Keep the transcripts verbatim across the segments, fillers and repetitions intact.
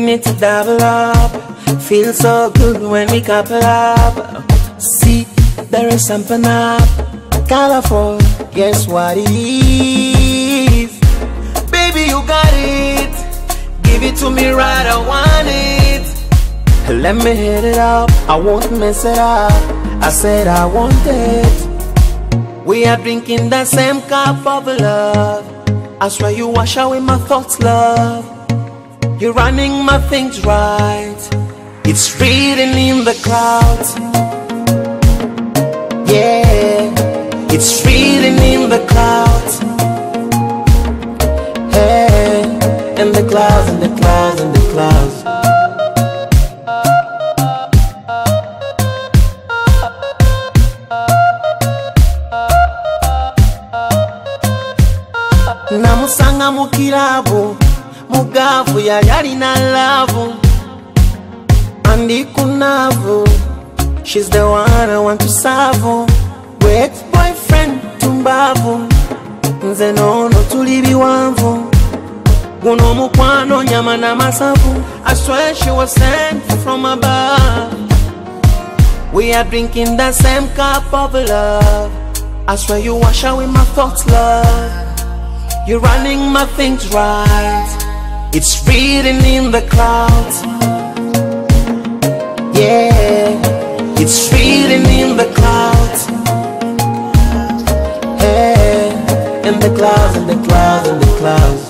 need to double up. Feels so good when we couple up. See, there is something up. Colorful, guess what it is? Baby, you got it. Give it to me right, I want it. Let me hit it up, I won't mess it up. I said I want it. We are drinking the same cup of love. I swear you wash away my thoughts, love. You're running my things right. It's reading in the clouds. Yeah, it's reading in the clouds. Hey, in the clouds, in the clouds, in the clouds. Namusanga mukirabu, mugavu ya yari na lavu. Andi kunavu, she's the one I want to serve. Great boyfriend tumbavu, nze nono tulibi wanvu. Guno mukwano nyama na masavu. I swear she was sent from above. We are drinking the same cup of love. I swear you wash away my thoughts, love. You're running my things right. It's reading in the clouds. Yeah, it's reading in the clouds. Hey, in the clouds, in the clouds, in the clouds.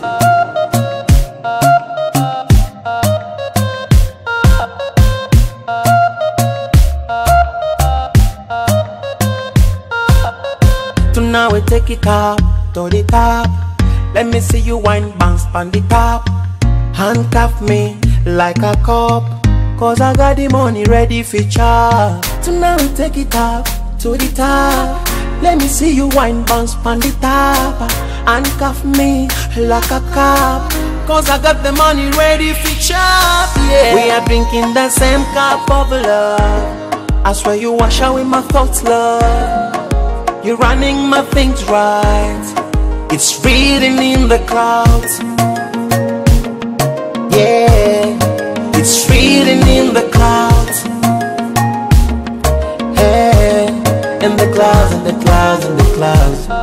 So now we take it up to the top. Let me see you wine bounce on the top. Handcuff me like a cop, cause I got the money ready for chop. So now we take it up to the top. Let me see you wine bounce on the top. Handcuff me like a cop, cause I got the money ready for chop. Yeah, we are drinking the same cup of love. I swear you wash away my thoughts, love. You're running my things right. It's reading in the clouds. Yeah, it's reading in the clouds. Hey, in the clouds, in the clouds, in the clouds.